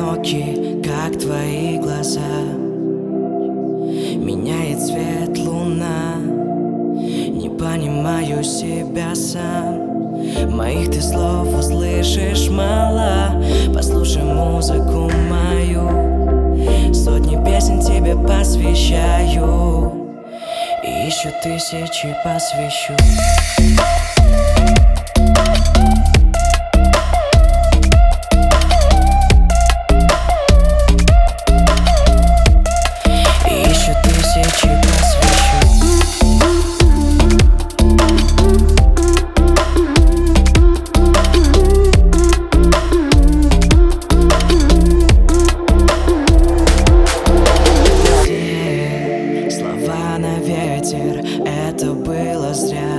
одиноки, как твои глаза. Меняет цвет луна, не понимаю себя сам. Моих ты слов услышишь мало. Послушай музыку мою, сотни песен тебе посвящаю, и еще тысячи посвящу. Это было зря,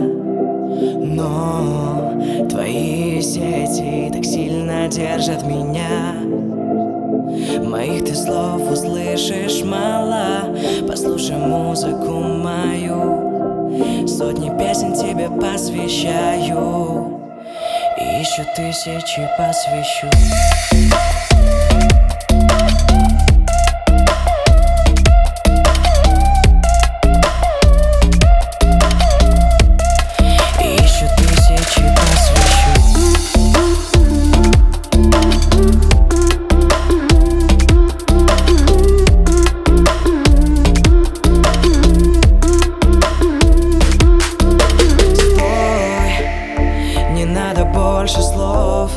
но твои сети так сильно держат меня. Моих ты слов услышишь мало. Послушай музыку мою, сотни песен тебе посвящаю, и еще тысячи посвящу. Больше слов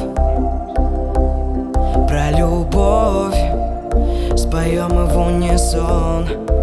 про любовь, споем мы в унисон.